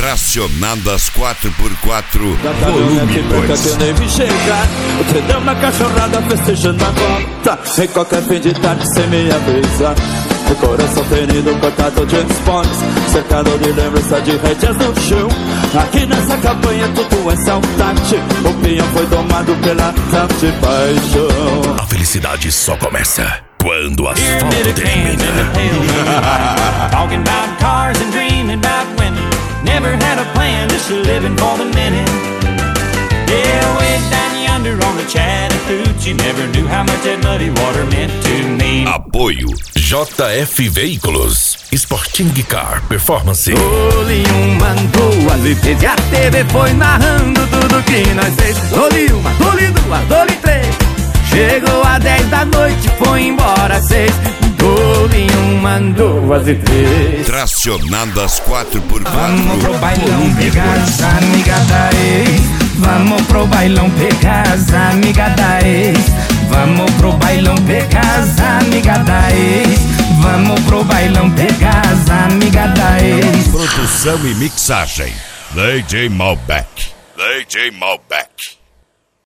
Tracionadas 4x4 Volume 2. Que eu nem vi chegar. Você deu uma cachorrada festejando a volta. Em qualquer fim de tarde sem me avisar. O coração ferido, cortado de esportes, cercado de lembrança de rédeas no chão. Aqui nessa campanha tudo é saudade. O peão foi domado pela tal de paixão. A felicidade só começa quando o asfalto termina. Talking about cars and dreaming about women. Never had a plan, just living for the minute. Yeah, way down yonder on the Chattahoochee. Never knew how much that muddy water meant to me. Apoio JF Veículos, Sporting Car Performance. Gole mandou a live, a TV foi narrando tudo que nós fez. Gole uma, gole duas, gole três. Chegou a 10 da noite, foi embora às 6. Gole mandou as três. Tracionadas 4x4 Vamos pro bailão pegar as amigas da ex. Vamos pro bailão pegar as amigas da ex. Vamos pro bailão pegar as amigas da ex. Vamos pro bailão pegar as amigas da ex. Produção e mixagem DJ Malbec. DJ Malbec.